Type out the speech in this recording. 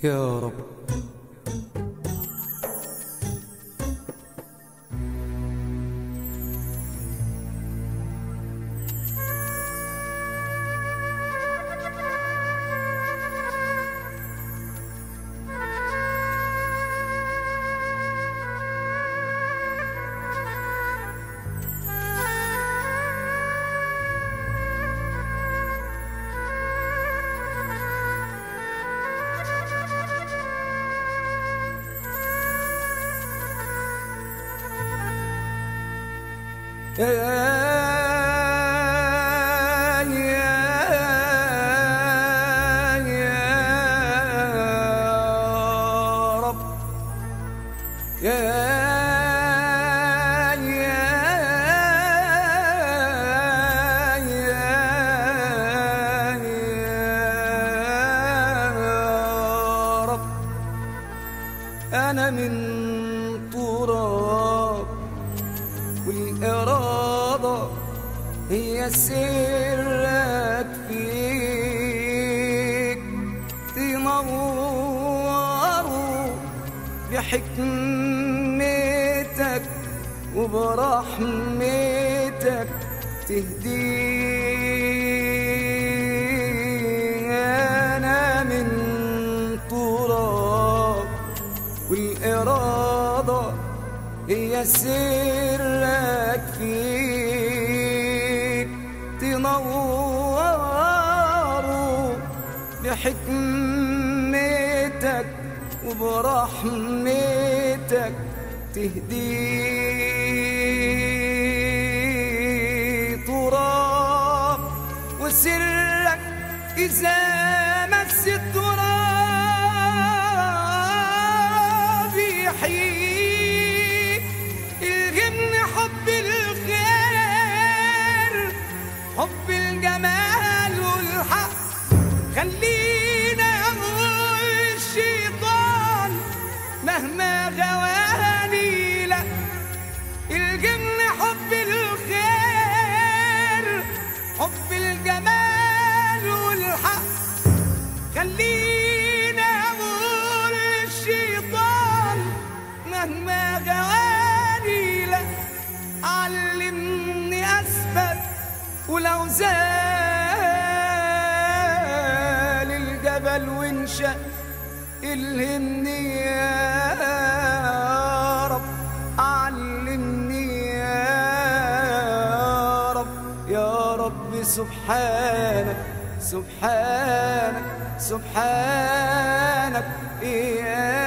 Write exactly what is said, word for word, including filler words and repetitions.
يا رب. يا يا يا رب يا يا يا رب. أنا من تراب والإرادة هي سرك فيك، تنور بحكمتك وبرحمتك تهديك. أنا من تراب والإرادة هي سرك فيك، تنور بحكمتك وبرحمتك تهدي. تراب وسرك إذا مس التراب يحيي. الهمني حب الخير، حب الجمال والحق، خلينا أقول الشيطان مهما غواني لا. الهمني حب الخير، حب الجمال والحق، خلينا أقول الشيطان مهما غواني لا. علمني أثبت ولو زال الجبل وانشق، الهمني يا رب، علمني يا رب يا رب. سبحانك سبحانك سبحانك يا